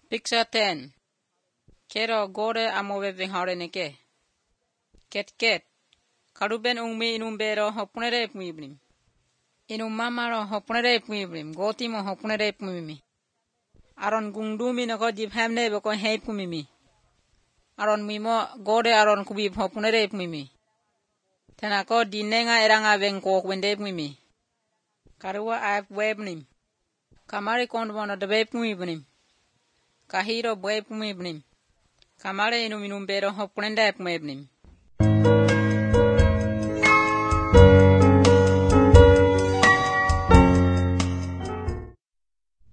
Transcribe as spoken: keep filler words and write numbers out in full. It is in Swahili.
Picture ten. Kero gore amove vinghareneke. Ket ket. Karuben ungmi inumbero hopunere pumibrim. Inumamaro hopunere pumibrim. Gotimo hopunere pumimi. Aron gungdumi nako jibhamne beko hei pumimi. Aron mimo gore aron kubib hopunere pumimi. Tenako dinenga eranga vengko wende pumimi. Karua aip webnim. Kamari kondbono debe pumibrim. Kahiro bwe pumibrim. Kamare inuminumbero hopunende pumibrim.